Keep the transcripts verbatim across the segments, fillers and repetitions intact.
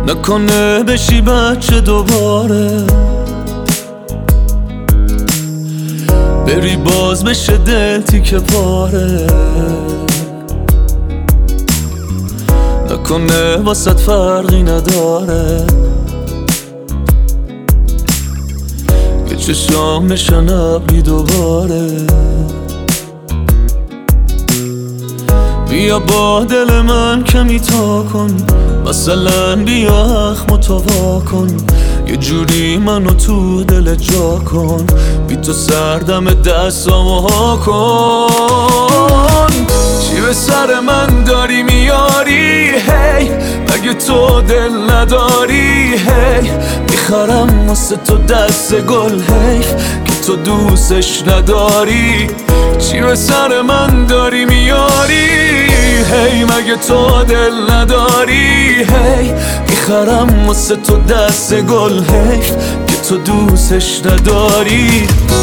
نکنه بشی بچه دوباره، بری باز بشه دل تیکه پاره. نکنه واسط فرقی نداره که چشام بشن ابری دوباره. بیا با دل من کمی تا کن، مثلا بیا اخمو تو وا کن، یه جوری منو تو دل جا کن، بی تو سردم دستامو ها کن. چی به سر من داری میاری هی، مگه تو دل نداری هی، میخرم واسه تو دست گل حیف که تو دوستش نداری. چی به سر من داری میاری هی، مگه تو دل نداری هی، میخرم واسه تو دست گل حیف که تو دوستش نداری.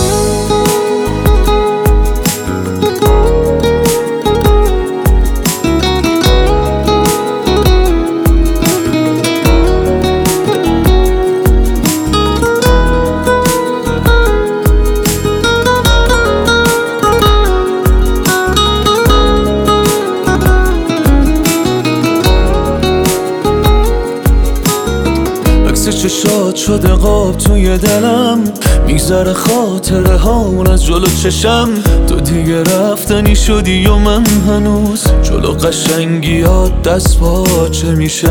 چشات شده قاب توی دلم، میگذره خاطره هامون از جلو چشم. تو دیگه رفتنی شدی و من هنوز جلو قشنگیات دست پاچه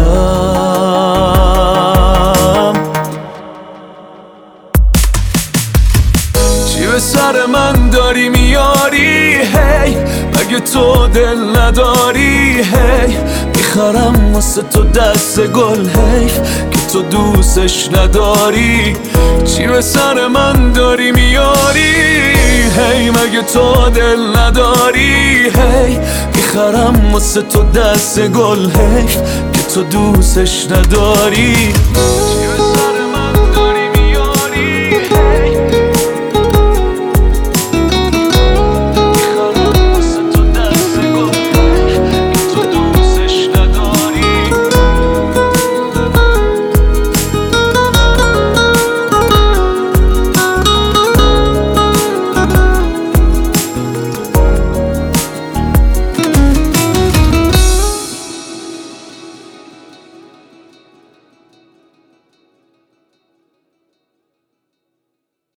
میشم. چی به سر من داری میاری هی، مگه تو دل نداری هی، میخرم واسه تو دست گل حیف که تو دوستش نداری. چی به سر من داری میاری هی، مگه تو دل نداری هی، میخرم واسه تو دست گل حیف که تو دوستش نداری.